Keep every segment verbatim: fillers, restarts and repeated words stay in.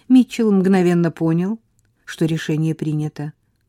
Митчелл мгновенно понял, что решение принято.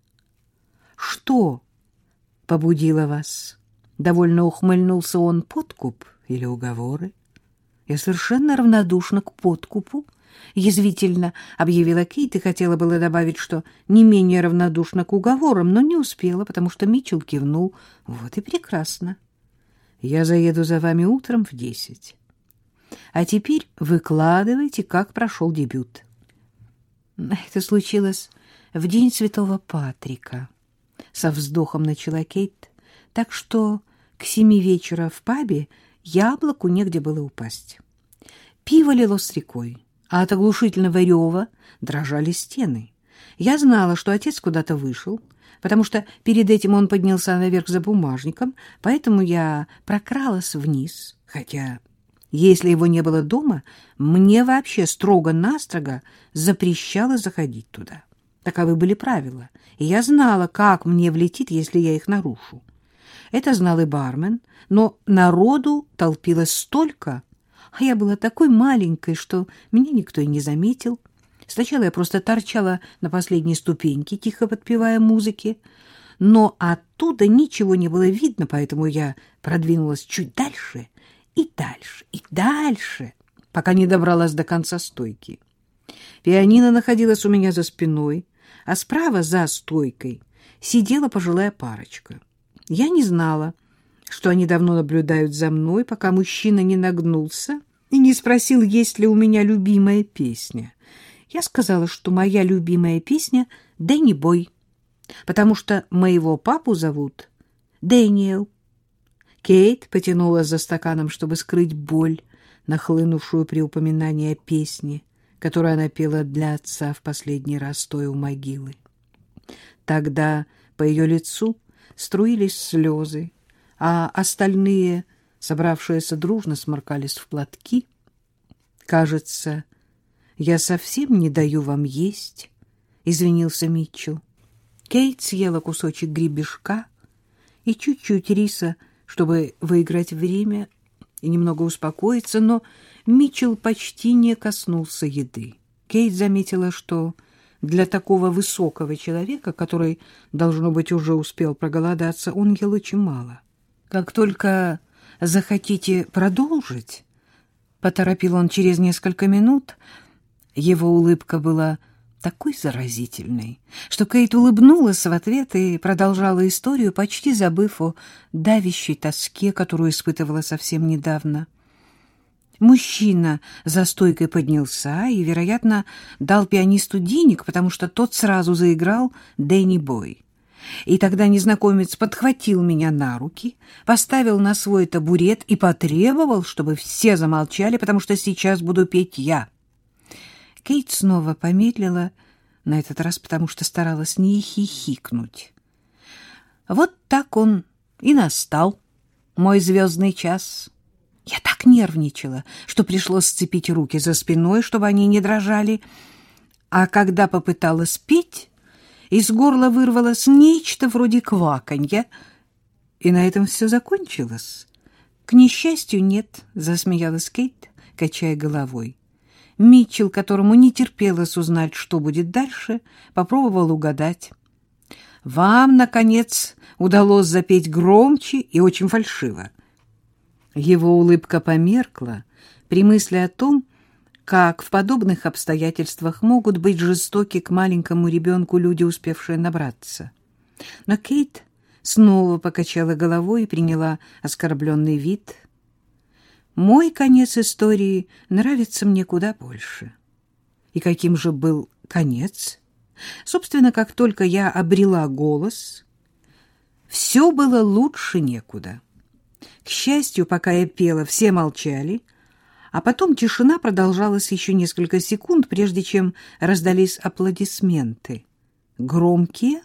«Что побудило вас?» — довольно ухмыльнулся он. «Подкуп или уговоры?» «Я совершенно равнодушна к подкупу», — язвительно объявила Кейт и хотела было добавить, что не менее равнодушна к уговорам, но не успела, потому что Митчелл кивнул. «Вот и прекрасно. Я заеду за вами утром в десять. А теперь выкладывайте, как прошел дебют». «Это случилось в день Святого Патрика», — со вздохом начала Кейт, «так что к семи вечера в пабе яблоку негде было упасть. Пиво лилось рекой, а от оглушительного рева дрожали стены. Я знала, что отец куда-то вышел, потому что перед этим он поднялся наверх за бумажником, поэтому я прокралась вниз, хотя, если его не было дома, мне вообще строго-настрого запрещало заходить туда. Таковы были правила, и я знала, как мне влетит, если я их нарушу. Это знал и бармен, но народу толпилось столько, а я была такой маленькой, что меня никто и не заметил. Сначала я просто торчала на последней ступеньке, тихо подпевая музыке, но оттуда ничего не было видно, поэтому я продвинулась чуть дальше и дальше, и дальше, пока не добралась до конца стойки. Пианино находилось у меня за спиной, а справа за стойкой сидела пожилая парочка. Я не знала, что они давно наблюдают за мной, пока мужчина не нагнулся и не спросил, есть ли у меня любимая песня. Я сказала, что моя любимая песня — «Дэнни Бой», потому что моего папу зовут Дэниел. Кейт потянулась за стаканом, чтобы скрыть боль, нахлынувшую при упоминании о песне, которую она пела для отца в последний раз, стоя у могилы. Тогда по ее лицу струились слезы, а остальные, собравшиеся дружно, сморкались в платки. «Кажется, я совсем не даю вам есть», — извинился Митчелл. Кейт съела кусочек гребешка и чуть-чуть риса, чтобы выиграть время и немного успокоиться, но Митчелл почти не коснулся еды. Кейт заметила, что для такого высокого человека, который, должно быть, уже успел проголодаться, он ел очень мало. «Как только захотите продолжить», — поторопил он через несколько минут, его улыбка была такой заразительной, что Кейт улыбнулась в ответ и продолжала историю, почти забыв о давящей тоске, которую испытывала совсем недавно. Мужчина за стойкой поднялся и, вероятно, дал пианисту денег, потому что тот сразу заиграл «Дэнни Бой». И тогда незнакомец подхватил меня на руки, поставил на свой табурет и потребовал, чтобы все замолчали, потому что сейчас буду петь я. Кейт снова помедлила, на этот раз потому что старалась не хихикнуть. Вот так он и настал, мой звездный час. Я так нервничала, что пришлось сцепить руки за спиной, чтобы они не дрожали, а когда попыталась петь, из горла вырвалось нечто вроде кваканья, и на этом все закончилось. — К несчастью, нет, — засмеялась Кейт, качая головой. Митчелл, которому не терпелось узнать, что будет дальше, попробовал угадать. — Вам, наконец, удалось запеть громче и очень фальшиво. Его улыбка померкла при мысли о том, как в подобных обстоятельствах могут быть жестоки к маленькому ребенку люди, успевшие набраться. Но Кейт снова покачала головой и приняла оскорбленный вид. Мой конец истории нравится мне куда больше. И каким же был конец? Собственно, как только я обрела голос, все было лучше некуда. К счастью, пока я пела, все молчали, а потом тишина продолжалась еще несколько секунд, прежде чем раздались аплодисменты. Громкие?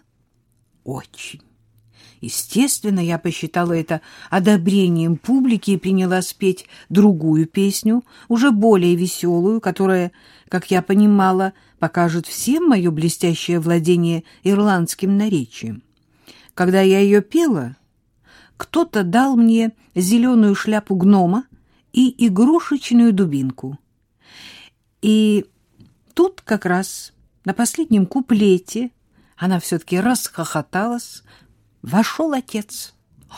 Очень. Естественно, я посчитала это одобрением публики и принялась петь другую песню, уже более веселую, которая, как я понимала, покажет всем мое блестящее владение ирландским наречием. Когда я ее пела, кто-то дал мне зеленую шляпу гнома и игрушечную дубинку. И Тут как раз на последнем куплете она все-таки расхохоталась. Вошел отец.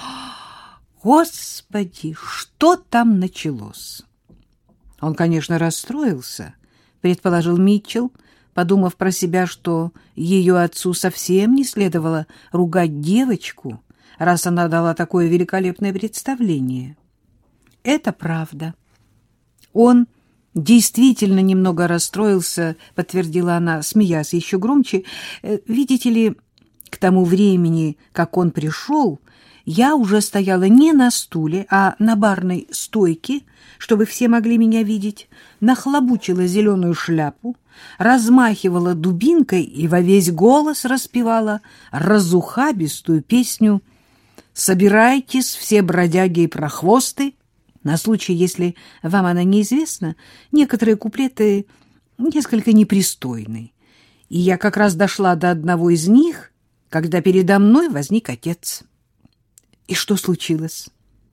Господи, что там началось? Он, конечно, расстроился, предположил Митчелл, подумав про себя, что ее отцу совсем не следовало ругать девочку, раз она дала такое великолепное представление. Это правда. Он действительно немного расстроился, подтвердила она, смеясь еще громче. Видите ли, к тому времени, как он пришел, я уже стояла не на стуле, а на барной стойке, чтобы все могли меня видеть, нахлобучила зеленую шляпу, размахивала дубинкой и во весь голос распевала разухабистую песню «Собирайтесь, все бродяги и прохвосты». На случай, если вам она неизвестна, некоторые куплеты несколько непристойны. И я как раз дошла до одного из них, когда передо мной возник отец. И что случилось?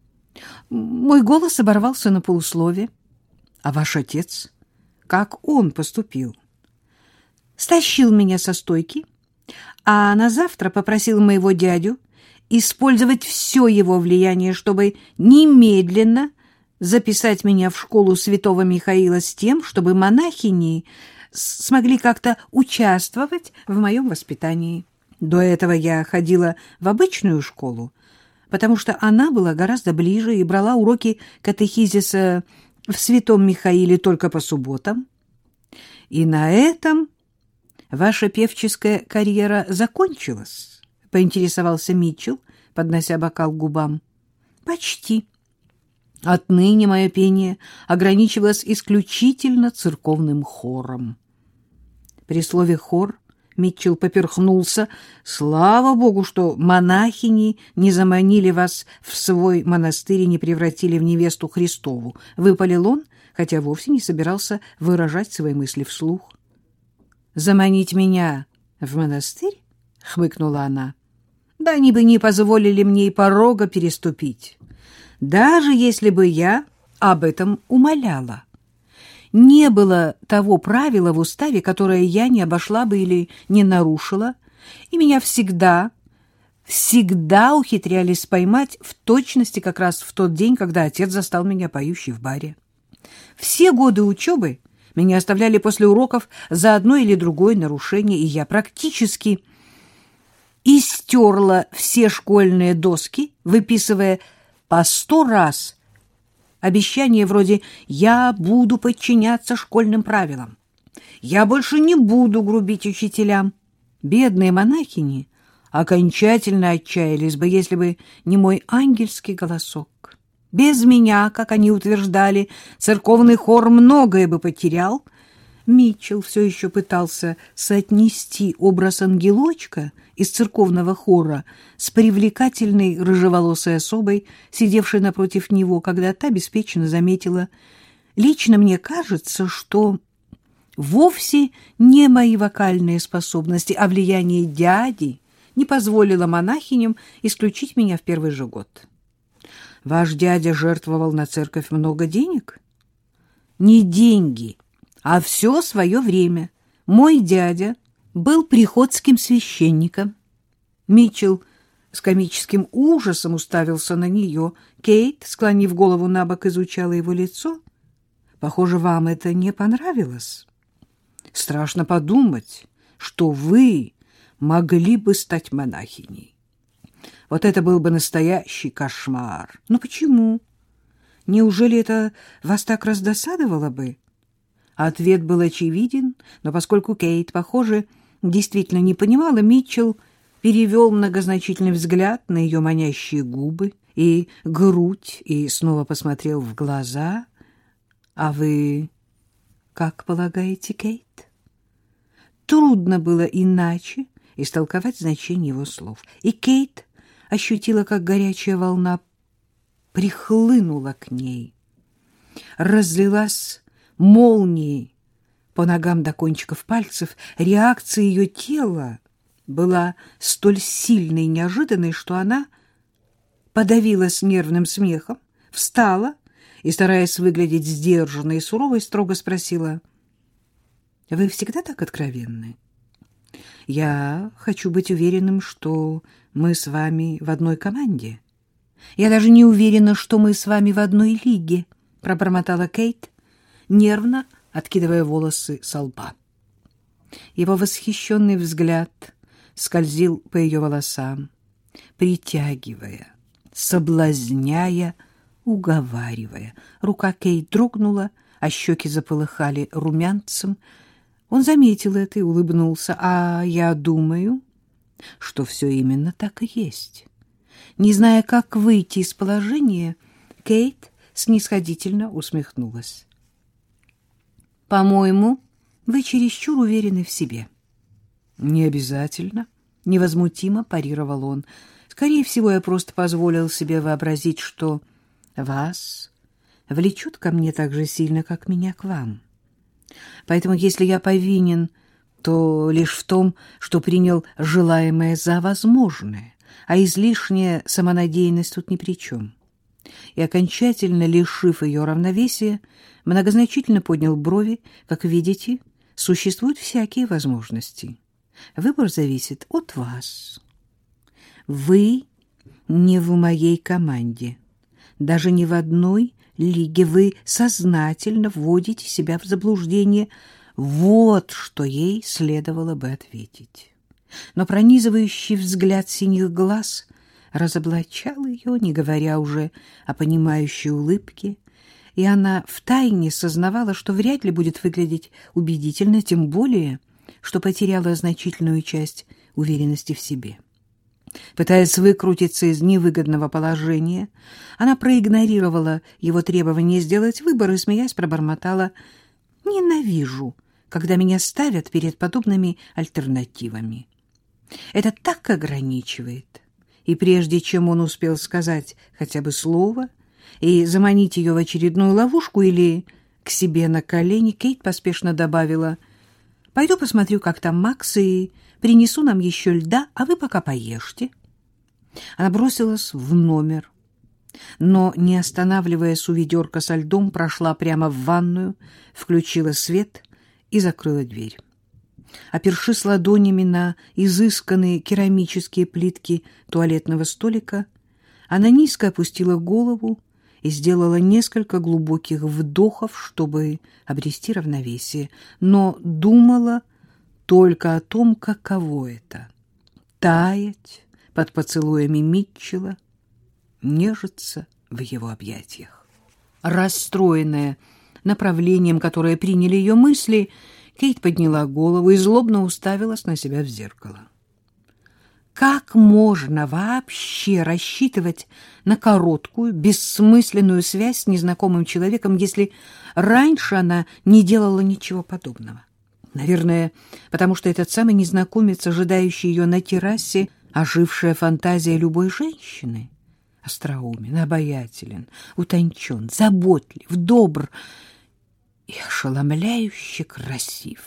Мой голос оборвался на полуслове. А ваш отец? Как он поступил? Стащил меня со стойки, а на завтра попросил моего дядю использовать все его влияние, чтобы немедленно записать меня в школу святого Михаила с тем, чтобы монахини смогли как-то участвовать в моем воспитании. До этого я ходила в обычную школу, потому что она была гораздо ближе и брала уроки катехизиса в святом Михаиле только по субботам. И на этом ваша певческая карьера закончилась, — поинтересовался Митчелл, поднося бокал к губам. — Почти. Отныне мое пение ограничивалось исключительно церковным хором. При слове «хор» Митчелл поперхнулся. Слава Богу, что монахини не заманили вас в свой монастырь и не превратили в невесту Христову, — выпалил он, хотя вовсе не собирался выражать свои мысли вслух. — Заманить меня в монастырь? — хмыкнула она. — Да они бы не позволили мне и порога переступить, даже если бы я об этом умоляла. Не было того правила в уставе, которое я не обошла бы или не нарушила, и меня всегда, всегда ухитрялись поймать в точности как раз в тот день, когда отец застал меня поющей в баре. Все годы учебы меня оставляли после уроков за одно или другое нарушение, и я практически истерла все школьные доски, выписывая по сто раз обещания вроде «я буду подчиняться школьным правилам», «я больше не буду грубить учителям». Бедные монахини окончательно отчаялись бы, если бы не мой ангельский голосок. Без меня, как они утверждали, церковный хор многое бы потерял. Митчелл все еще пытался соотнести образ ангелочка из церковного хора с привлекательной рыжеволосой особой, сидевшей напротив него, когда та беспечно заметила: «Лично мне кажется, что вовсе не мои вокальные способности, а влияние дяди не позволило монахиням исключить меня в первый же год». «Ваш дядя жертвовал на церковь много денег?» «Не деньги, а все свое время. Мой дядя был приходским священником». Митчелл с комическим ужасом уставился на нее. Кейт, склонив голову на бок, изучала его лицо. «Похоже, вам это не понравилось. Страшно подумать, что вы могли бы стать монахиней. Вот это был бы настоящий кошмар. Но почему? Неужели это вас так раздосадовало бы?» Ответ был очевиден, но поскольку Кейт, похоже, действительно не понимала, Митчелл перевел многозначительный взгляд на ее манящие губы и грудь и снова посмотрел в глаза. «А вы как полагаете, Кейт?» Трудно было иначе истолковать значение его слов. И Кейт ощутила, как горячая волна прихлынула к ней, разлилась молнией по ногам до кончиков пальцев. Реакция ее тела была столь сильной и неожиданной, что она подавилась нервным смехом, встала и, стараясь выглядеть сдержанной и суровой, строго спросила: Вы всегда так откровенны? Я хочу быть уверенным, что мы с вами в одной команде. Я даже не уверена, что мы с вами в одной лиге, пробормотала Кейт, нервно откидывая волосы со лба. Его восхищенный взгляд скользил по ее волосам, притягивая, соблазняя, уговаривая. Рука Кейт дрогнула, а щеки заполыхали румянцем. Он заметил это и улыбнулся. А я думаю, что все именно так и есть. Не зная, как выйти из положения, Кейт снисходительно усмехнулась. «По-моему, вы чересчур уверены в себе». «Не обязательно», — невозмутимо парировал он. «Скорее всего, я просто позволил себе вообразить, что вас влечет ко мне так же сильно, как меня к вам. Поэтому, если я повинен, то лишь в том, что принял желаемое за возможное, а излишняя самонадеянность тут ни при чем». И, окончательно лишив ее равновесия, многозначительно поднял брови. Как видите, существуют всякие возможности. Выбор зависит от вас. Вы не в моей команде, даже не в одной лиге. Вы сознательно вводите себя в заблуждение. Вот что ей следовало бы ответить. Но пронизывающий взгляд синих глаз разоблачал ее, не говоря уже о понимающей улыбке, и она втайне сознавала, что вряд ли будет выглядеть убедительно, тем более, что потеряла значительную часть уверенности в себе. Пытаясь выкрутиться из невыгодного положения, она проигнорировала его требование сделать выбор и, смеясь, пробормотала: «Ненавижу, когда меня ставят перед подобными альтернативами. Это так ограничивает». И прежде чем он успел сказать хотя бы слово и заманить ее в очередную ловушку или к себе на колени, Кейт поспешно добавила: «Пойду посмотрю, как там Макс, и принесу нам еще льда, а вы пока поешьте». Она бросилась в номер, но, не останавливаясь у ведерка со льдом, прошла прямо в ванную, включила свет и закрыла дверь. Опершись ладонями на изысканные керамические плитки туалетного столика, она низко опустила голову и сделала несколько глубоких вдохов, чтобы обрести равновесие, но думала только о том, каково это — таять под поцелуями Митчелла, нежиться в его объятиях. Расстроенная направлением, которое приняли ее мысли, Кейт подняла голову и злобно уставилась на себя в зеркало. Как можно вообще рассчитывать на короткую, бессмысленную связь с незнакомым человеком, если раньше она не делала ничего подобного? Наверное, потому что этот самый незнакомец, ожидающий ее на террасе, ожившая фантазия любой женщины, остроумен, обаятелен, утончен, заботлив, добр и ошеломляюще красив,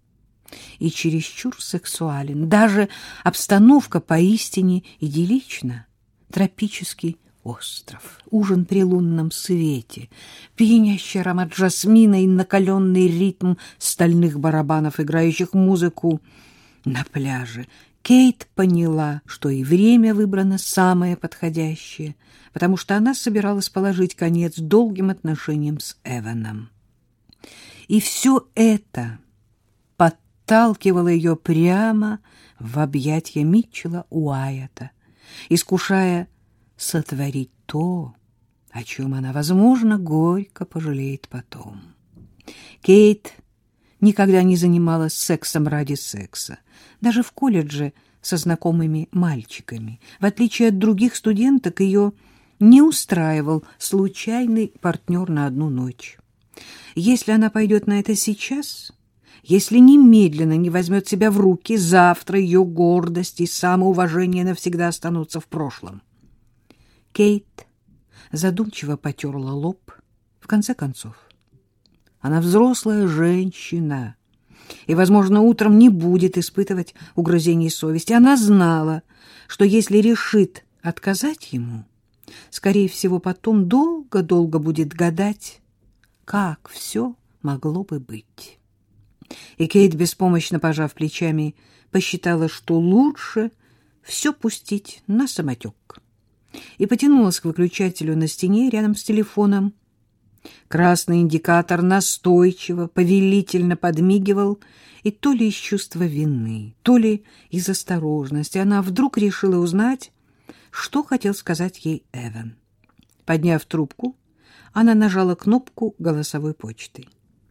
и чересчур сексуален. Даже обстановка поистине идиллична. Тропический остров, ужин при лунном свете, пьянящий аромат жасмина и накаленный ритм стальных барабанов, играющих музыку на пляже. Кейт поняла, что и время выбрано самое подходящее, потому что она собиралась положить конец долгим отношениям с Эваном. И все это подталкивало ее прямо в объятья Митчелла Уайата, искушая сотворить то, о чем она, возможно, горько пожалеет потом. Кейт никогда не занималась сексом ради секса, даже в колледже со знакомыми мальчиками. В отличие от других студенток, ее не устраивал случайный партнер на одну ночь. Если она пойдет на это сейчас, если немедленно не возьмет себя в руки, завтра ее гордость и самоуважение навсегда останутся в прошлом. Кейт задумчиво потерла лоб. В конце концов, она взрослая женщина и, возможно, утром не будет испытывать угрызений совести. Она знала, что если решит отказать ему, скорее всего, потом долго-долго будет гадать, как все могло бы быть. И Кейт, беспомощно пожав плечами, посчитала, что лучше все пустить на самотек. И потянулась к выключателю на стене рядом с телефоном. Красный индикатор настойчиво, повелительно подмигивал, и то ли из чувства вины, то ли из осторожности она вдруг решила узнать, что хотел сказать ей Эван. Подняв трубку, она нажала кнопку голосовой почты.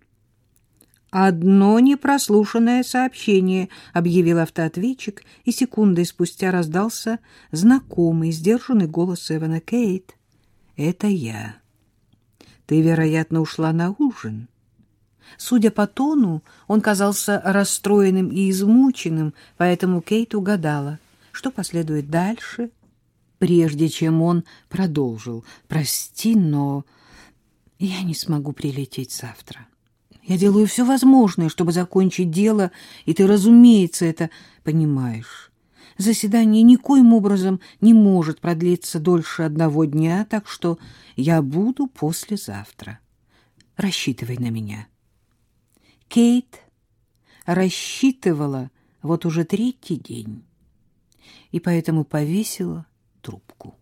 «Одно непрослушанное сообщение», — объявил автоответчик, и секундой спустя раздался знакомый, сдержанный голос Эвана. «Кейт, это я. Ты, вероятно, ушла на ужин». Судя по тону, он казался расстроенным и измученным, поэтому Кейт угадала, что последует дальше, прежде чем он продолжил. «Прости, но я не смогу прилететь завтра. Я делаю все возможное, чтобы закончить дело, и ты, разумеется, это понимаешь. Заседание никоим образом не может продлиться дольше одного дня, так что я буду послезавтра. Рассчитывай на меня». Кейт рассчитывала вот уже третий день, и поэтому повесила трубку.